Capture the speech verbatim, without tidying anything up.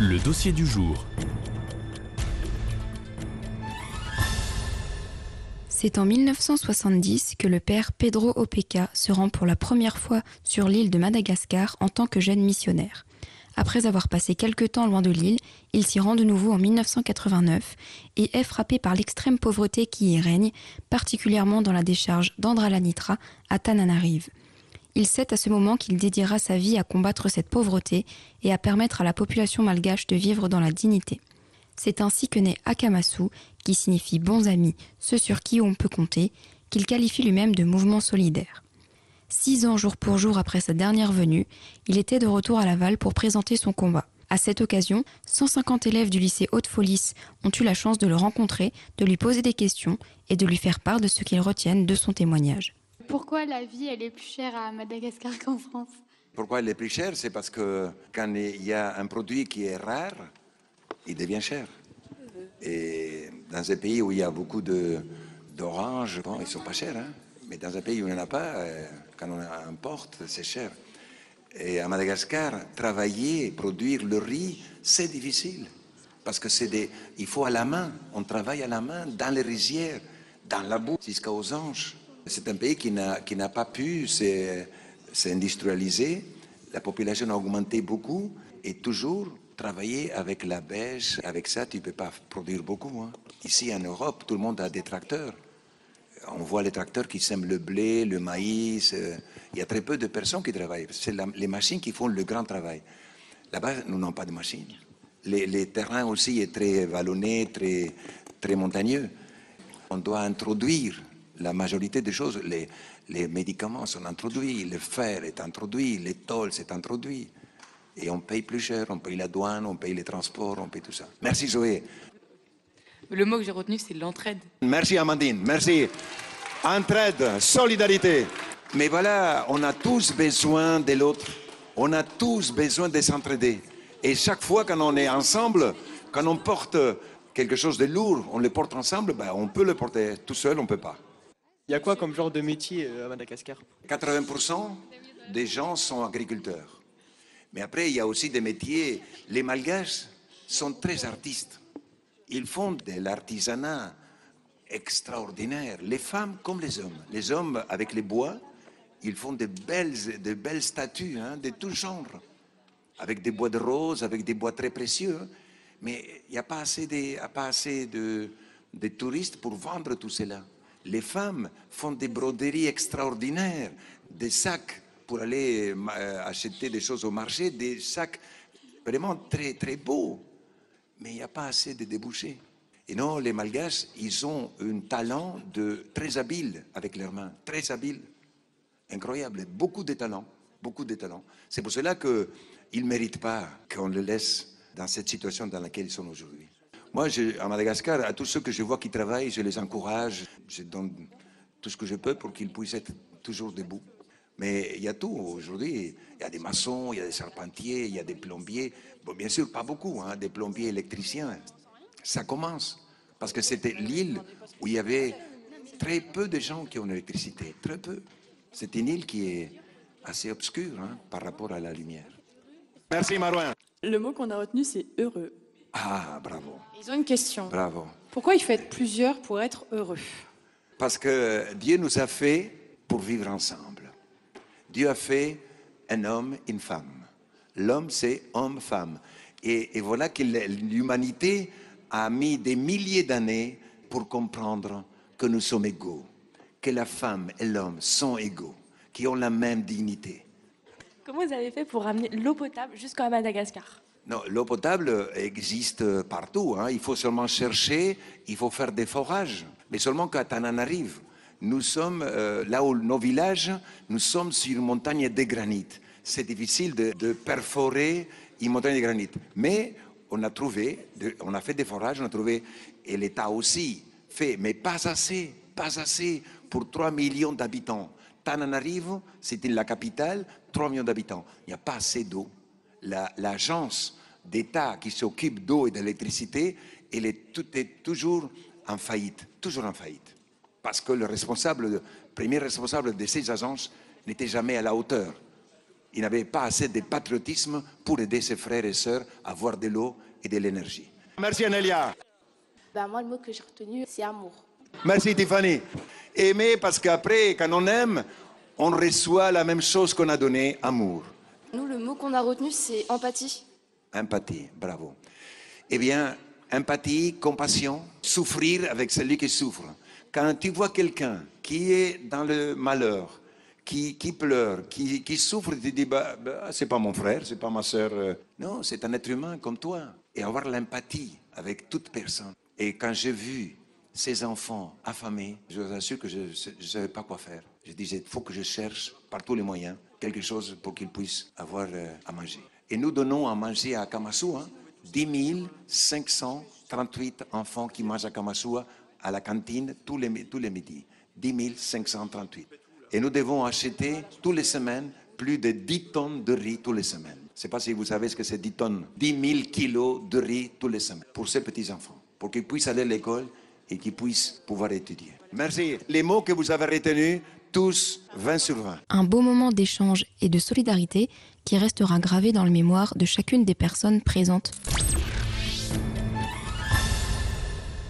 Le dossier du jour. C'est en mille neuf cent soixante-dix que le père Pedro Opeka se rend pour la première fois sur l'île de Madagascar en tant que jeune missionnaire. Après avoir passé quelque temps loin de l'île, il s'y rend de nouveau en mille neuf cent quatre-vingt-neuf et est frappé par l'extrême pauvreté qui y règne, particulièrement dans la décharge d'Andralanitra à Tananarive. Il sait à ce moment qu'il dédiera sa vie à combattre cette pauvreté et à permettre à la population malgache de vivre dans la dignité. C'est ainsi que naît Akamasu, qui signifie « bons amis, ceux sur qui on peut compter », qu'il qualifie lui-même de mouvement solidaire. Six ans jour pour jour après sa dernière venue, il était de retour à Laval pour présenter son combat. À cette occasion, cent cinquante élèves du lycée Haute-Folice ont eu la chance de le rencontrer, de lui poser des questions et de lui faire part de ce qu'ils retiennent de son témoignage. Pourquoi la vie elle est plus chère à Madagascar qu'en France? Pourquoi elle est plus chère? C'est parce que quand il y a un produit qui est rare, il devient cher. Et dans un pays où il y a beaucoup de, d'oranges, bon, ils ne sont pas chers, hein? Mais dans un pays où il n'y en a pas, euh, quand on importe, c'est cher. Et à Madagascar, travailler, produire le riz, c'est difficile. Parce que c'est des, il faut à la main, on travaille à la main, dans les rizières, dans la boue, jusqu'aux anges. C'est un pays qui n'a, qui n'a pas pu s'industrialiser. La population a augmenté beaucoup et toujours travailler avec la bêche. Avec ça, tu ne peux pas produire beaucoup. Hein. Ici, en Europe, tout le monde a des tracteurs. On voit les tracteurs qui sèment le blé, le maïs. Il y a très peu de personnes qui travaillent. C'est la, les machines qui font le grand travail. Là-bas, nous n'avons pas de machines. Les, les terrains aussi sont très vallonnés, très, très montagneux. On doit introduire la majorité des choses. Les, les médicaments sont introduits, le fer est introduit, les tôles sont introduits. Et on paye plus cher, on paye la douane, on paye les transports, on paye tout ça. Merci Zoé. Le mot que j'ai retenu, c'est l'entraide. Merci Amandine, merci. Entraide, solidarité. Mais voilà, on a tous besoin de l'autre. On a tous besoin de s'entraider. Et chaque fois quand on est ensemble, quand on porte quelque chose de lourd, on le porte ensemble, ben on peut le porter. Tout seul, on ne peut pas. Il y a quoi comme genre de métier à Madagascar? quatre-vingts pour cent des gens sont agriculteurs. Mais après, il y a aussi des métiers. Les Malgaches sont très artistes. Ils font de l'artisanat extraordinaire. Les femmes comme les hommes. Les hommes, avec les bois, ils font de belles, de belles statues, hein, de tout genre. Avec des bois de rose, avec des bois très précieux. Mais il n'y a pas assez, de, pas assez de, de touristes pour vendre tout cela. Les femmes font des broderies extraordinaires, des sacs pour aller euh, acheter des choses au marché, des sacs vraiment très, très beaux. Mais il n'y a pas assez de débouchés. Et non, les Malgaches, ils ont un talent de, très habile avec leurs mains, très habile, incroyable, beaucoup de talent, beaucoup de talent. C'est pour cela qu'ils ne méritent pas qu'on les laisse dans cette situation dans laquelle ils sont aujourd'hui. Moi, je, à Madagascar, à tous ceux que je vois qui travaillent, je les encourage, je donne tout ce que je peux pour qu'ils puissent être toujours debout. Mais il y a tout aujourd'hui. Il y a des maçons, il y a des charpentiers, il y a des plombiers. Bon, bien sûr, pas beaucoup, hein, des plombiers électriciens. Ça commence. Parce que c'était l'île où il y avait très peu de gens qui ont l'électricité. Très peu. C'est une île qui est assez obscure, hein, par rapport à la lumière. Merci Marouin. Le mot qu'on a retenu, c'est heureux. Ah, bravo. Ils ont une question. Bravo. Pourquoi il faut être plusieurs pour être heureux? Parce que Dieu nous a fait pour vivre ensemble. Dieu a fait un homme, une femme. L'homme, c'est homme-femme. Et, et voilà que l'humanité a mis des milliers d'années pour comprendre que nous sommes égaux, que la femme et l'homme sont égaux, qui ont la même dignité. Comment vous avez fait pour ramener l'eau potable jusqu'à Madagascar? Non, l'eau potable existe partout. Hein. Il faut seulement chercher, il faut faire des forages. Mais seulement quand Tananarive, nous sommes euh, là où nos villages, nous sommes sur une montagne de granit. C'est difficile de, de perforer une montagne de granit. Mais on a trouvé, de, on a fait des forages, on a trouvé, et l'État aussi fait, mais pas assez, pas assez pour trois millions d'habitants. Tananarive, c'était la capitale, trois millions d'habitants. Il n'y a pas assez d'eau. La, l'agence d'État qui s'occupe d'eau et d'électricité, elle est, tout, est toujours en faillite, toujours en faillite. Parce que le responsable, le premier responsable de ces agences n'était jamais à la hauteur. Il n'avait pas assez de patriotisme pour aider ses frères et sœurs à avoir de l'eau et de l'énergie. Merci Anélia. Bah, moi, le mot que j'ai retenu, c'est amour. Merci Tiffany. Aimer parce qu'après, quand on aime, on reçoit la même chose qu'on a donné, amour. Nous, le mot qu'on a retenu, c'est empathie. Empathie, bravo. Eh bien, empathie, compassion, souffrir avec celui qui souffre. Quand tu vois quelqu'un qui est dans le malheur, qui, qui pleure, qui, qui souffre, tu te dis, bah, bah, c'est pas mon frère, c'est pas ma sœur. Non, c'est un être humain comme toi. Et avoir l'empathie avec toute personne. Et quand j'ai vu ces enfants affamés, je vous assure que je ne savais pas quoi faire. Je disais, il faut que je cherche par tous les moyens quelque chose pour qu'ils puissent avoir euh, à manger. Et nous donnons à manger à Kamasua, dix mille cinq cent trente-huit enfants qui mangent à Kamasua à la cantine tous les, tous les midis. dix mille cinq cent trente-huit. Et nous devons acheter toutes les semaines plus de dix tonnes de riz toutes les semaines. Je ne sais pas si vous savez ce que c'est dix tonnes. dix mille kilos de riz toutes les semaines pour ces petits-enfants, pour qu'ils puissent aller à l'école et qu'ils puissent pouvoir étudier. Merci. Les mots que vous avez retenus, tous vingt sur vingt. Un beau moment d'échange et de solidarité qui restera gravé dans le mémoire de chacune des personnes présentes.